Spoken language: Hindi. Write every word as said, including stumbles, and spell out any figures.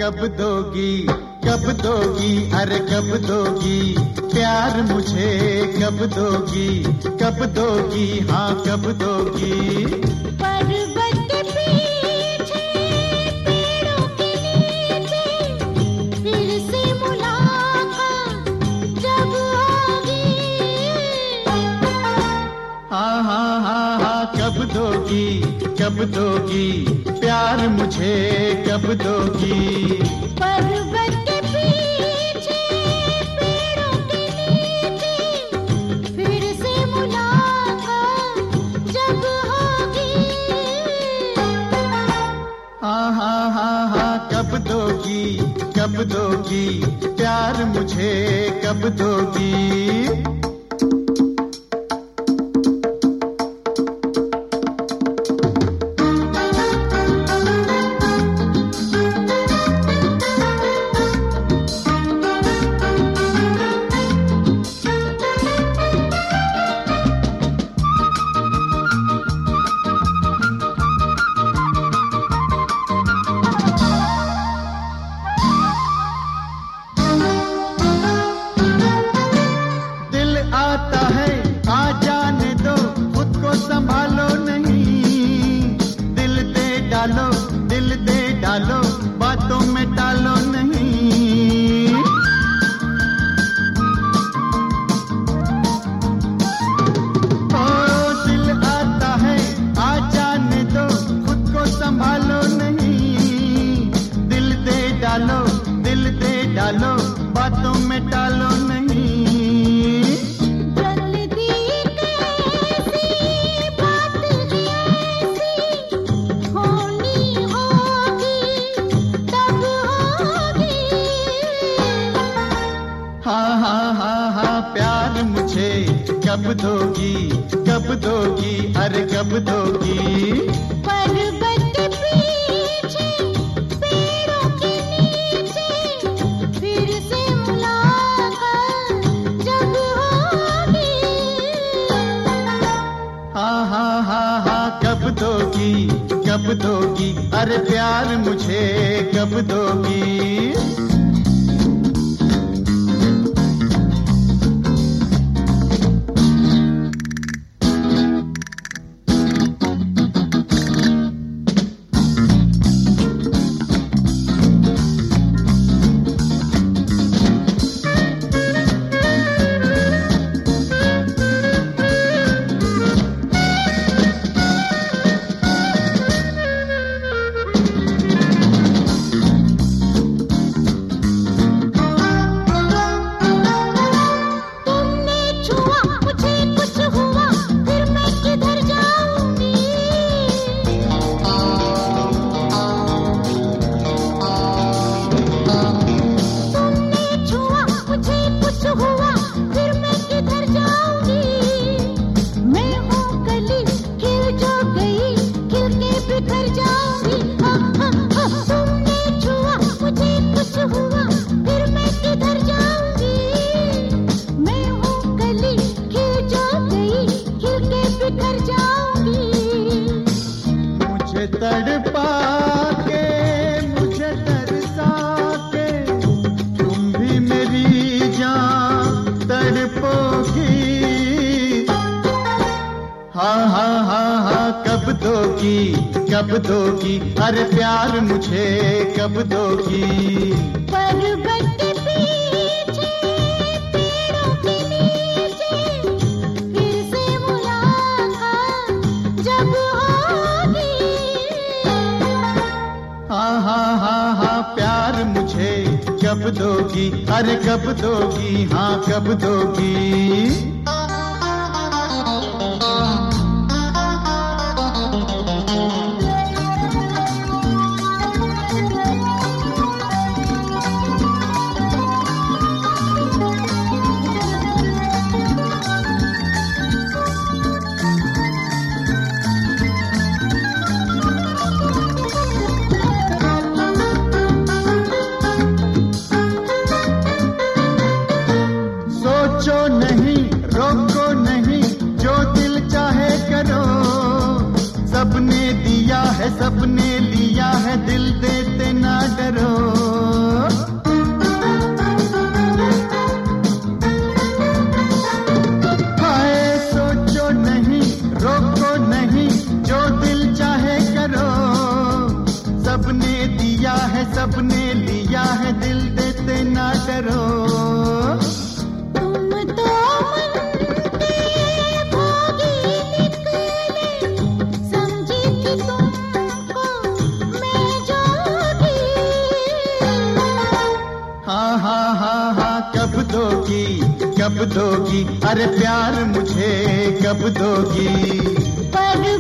कब दोगी कब दोगी अरे कब दोगी प्यार मुझे कब दोगी कब दोगी हाँ कब दोगी। पर्वत के पीछे पेड़ों के नीचे फिर से मुलाकात जब होगी। हाँ हाँ हाँ हाँ कब दोगी कब दोगी प्यार मुझे कब दोगी। पर्वत के पीछे पेड़ों के नीचे फिर से मुलाकात जब होगी। हाँ हाँ हाँ हाँ कब दोगी कब दोगी प्यार मुझे कब दोगी। डालो दिल दे डालो बातों में डालो नहीं। ओ दिल आता है आ जाने दो खुद को संभालो नहीं। दिल दे डालो दिल दे डालो बातों में डालो नहीं। हाँ हाँ हाँ हाँ प्यार मुझे कब दोगी कब दोगी अरे कब दोगी। पर्वत के पीछे पेड़ों के नीचे फिर से मुलाकात जब होगी। हाँ हाँ हाँ हाँ कब दोगी कब दोगी अरे प्यार मुझे कब दोगी। तड़पा के मुझे तरसा के तुम भी मेरी जान तड़पोगी। हाँ हाँ हाँ हाँ कब दोगी कब दोगी अरे प्यार मुझे कब दोगी। पर्वत के पीछे पेड़ों के नीचे फिर से मुलाकात जब होगी। हाँ हाँ हाँ हाँ प्यार मुझे कब दोगी अरे कब दोगी हाँ कब दोगी। सोचो नहीं रोको नहीं जो दिल चाहे करो। सबने दिया है सबने लिया है दिल देते ना डरो। कब दोगी, अरे प्यार मुझे कब दोगी। पर